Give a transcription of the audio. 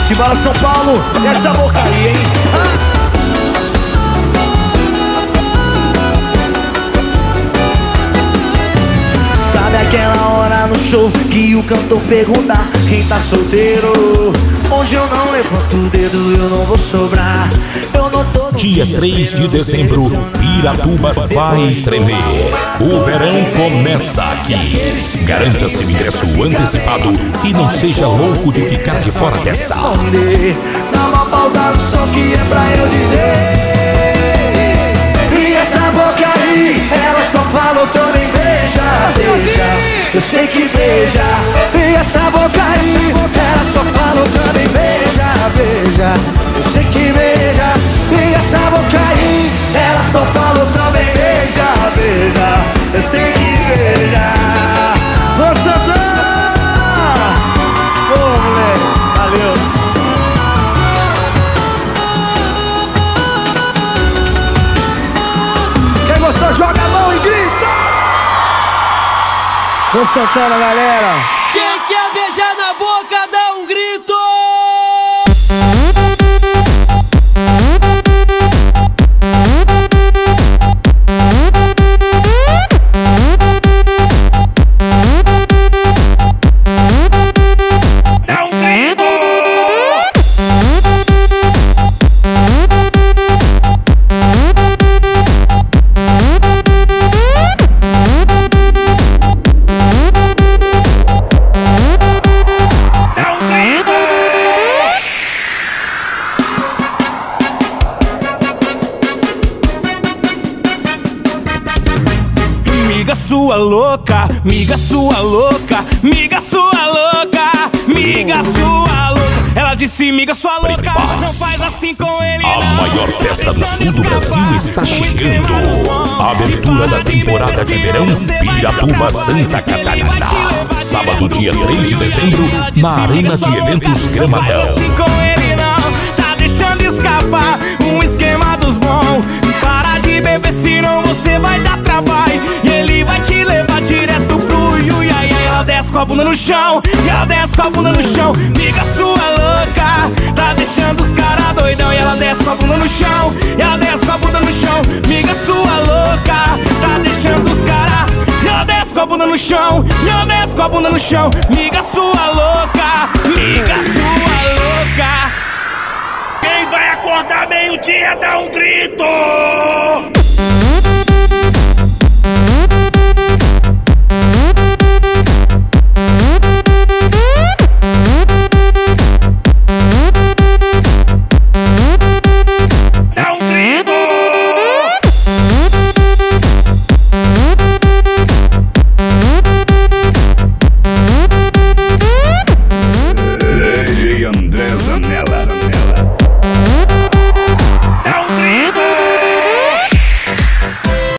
Simbora São Paulo, essa boca aí, hein? Sabe aquela hora no show que o cantor pergunta quem tá solteiro? Hoje eu não levanto o dedo, eu não vou sobrar. Eu não tô. Dia 3 de dezembro, Piratuba vai tremer. O verão começa aqui. Garanta seu ingresso antecipado e não seja louco de ficar de fora dessa. Dá uma pausa no som que é pra eu dizer. E essa boca aí, ela só fala o também beija, beija. Eu sei que beija. E essa boca aí, ela só fala o também beija, beija. Eu sei que beija. E essa boca aí, ela só fala o também beija, beija. Eu sei que beija. Ô Santana! Ô moleque, valeu. Quem gostou, joga a mão e grita! Ô Santana, galera! Quem quer beijar na boca, dá um grito! Sua louca, miga sua louca, miga sua louca, miga sua louca. Ela disse miga sua louca, não faz assim com ele. A maior festa do sul do Brasil está chegando. A abertura da temporada de verão Piratuba Santa Catarina. Sábado, dia 3 de dezembro, na Arena de Eventos Gramadão. Assim com ele não, tá deixando escapar um esquema dos bons. Para de beber, senão você vai dar trabalho. E ele vai te levar direto pro iuiai. Ela desce com a bunda no chão, e ela desce com a bunda no chão. Miga sua louca, tá deixando os caras doidão. E ela desce com a bunda no chão, e ela desce com a bunda no chão. Miga sua louca, tá deixando os caras. E ela desce com a bunda no chão, e ela desce com a bunda no chão. Miga sua louca, miga sua louca. Quem vai acordar meio-dia dá um grito!